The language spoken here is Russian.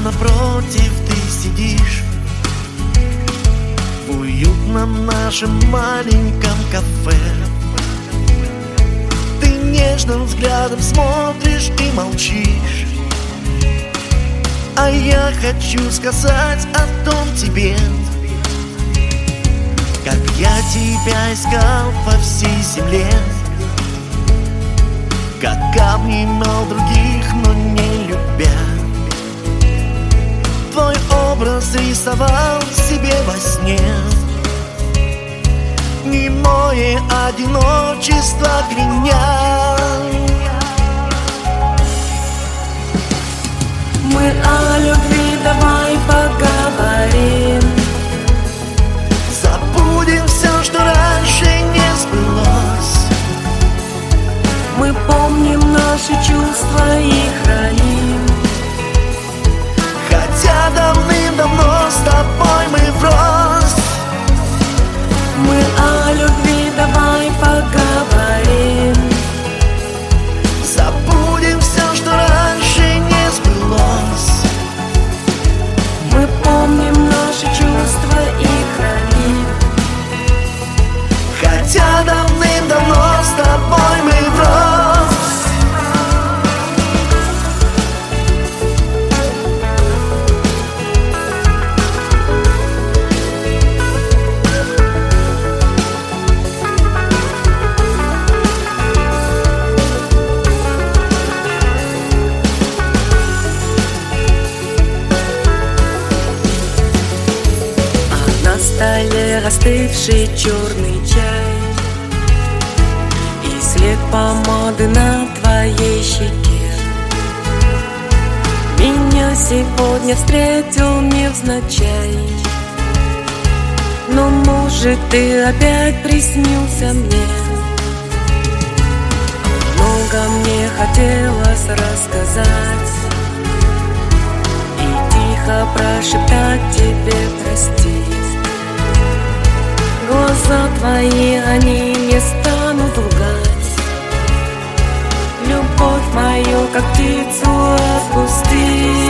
напротив ты сидишь в уютном нашем маленьком кафе. Ты нежным взглядом смотришь и молчишь, а я хочу сказать о том тебе, как я тебя искал по всей земле, как обнимал других, но не любя. Твой образ рисовал себе во сне. Немое одиночество кляня. Мы о любви давай поговорим. Забудем все, что раньше не сбылось. Мы помним наши чувства и храним. Хотя давным-давно с тобой мы врозь. Мы о любви давай поговорим. Забудем все, что раньше не сбылось. Мы помним наши чувства и храним. Хотя давным-давно с тобой мы врозь. На столе остывший черный чай и след помады на твоей щеке. Меня сегодня встретил невзначай, но может ты опять приснился мне. Много мне хотелось рассказать и тихо прошептать тебе прости. Глаза твои, они не станут лгать. Любовь мою, как птицу, отпусти.